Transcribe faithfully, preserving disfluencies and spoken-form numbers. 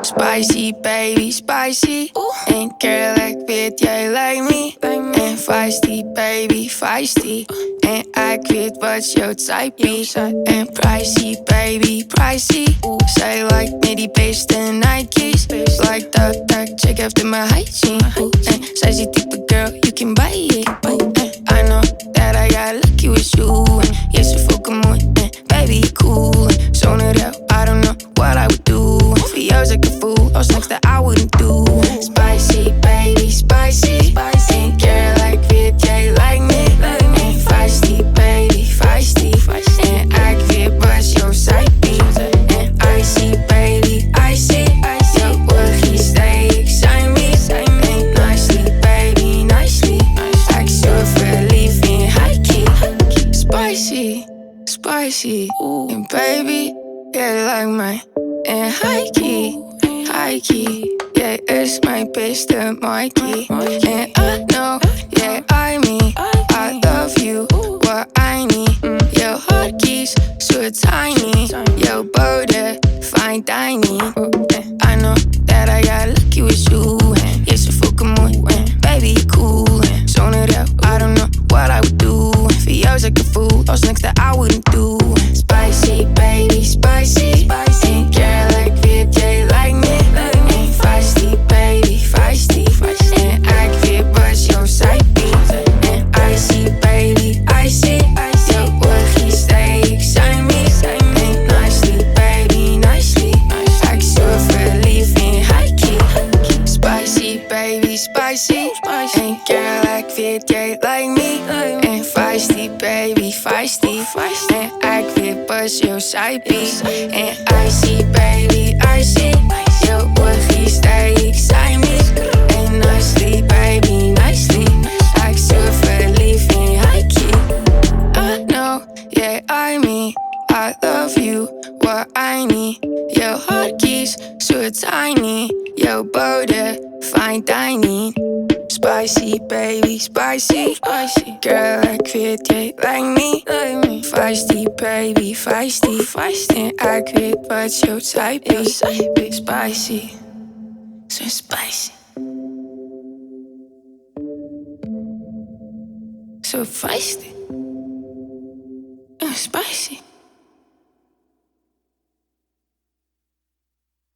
Spicy, baby, spicy. En girl, ik weet jij lijkt me. En feisty, baby, feisty. En ik weet wat jouw type is. En pricey, baby, pricey. Zij lijkt me die beste Nike's. Like that, that chick after my hygiene. En zij is die type girl, you can buy it. I know that I got lucky with you. En je ze fucking mooi, en baby, je cool. En zonder jou, I don't know what I would do. For jou is ik een fool, als niks that I wouldn't do. Spicy, baby, spicy. En girl, ik weet jij like me. En feisty, baby, feisty. En ik weet wat jouw side be. En icy, baby, icy. Jouw oortjes steek zijn me. En nicely, baby, nicely. Ik zo verliefd in high-key. Spicy, spicy. En baby, jij like mij. En high-key, high-key. Jij is mijn beste Mikey. And I know, yeah, I me. I love you, what I need. Jouw hotkeys, so tiny. Jouw body, fine dining. I know that I got lucky with you. Jij zo fucking mooi, baby, je cool. Zonder jou, I don't know what I would do. For jou is ik een fool, als niks that I wouldn't do. Spicy, baby, spicy. En girl, ik weet jij like me. En feisty, baby, feisty. En ik weet wat jouw side be. En icy, baby, icy. Jouw oortjes steek zijn me. En nicely, baby, nicely. Ik zo verliefd in high-key. Spicy, baby, spicy. En girl, ik weet jij like me. En feisty, baby, feisty. En ik weet wat jouw side be. En icy, baby, icy. Jouw oortjes steek zijn me. En nicely, baby, nicely. Ik zo verliefd in high-key. I know, yeah, I me. I love you, what I need. Jouw hotkeys, so tiny. Jouw body, fine dining. Spicy, baby, spicy. Girl, ik weet jij like me. Feisty, baby, feisty. En ik weet wat jouw type is. Spicy, so spicy. So feisty.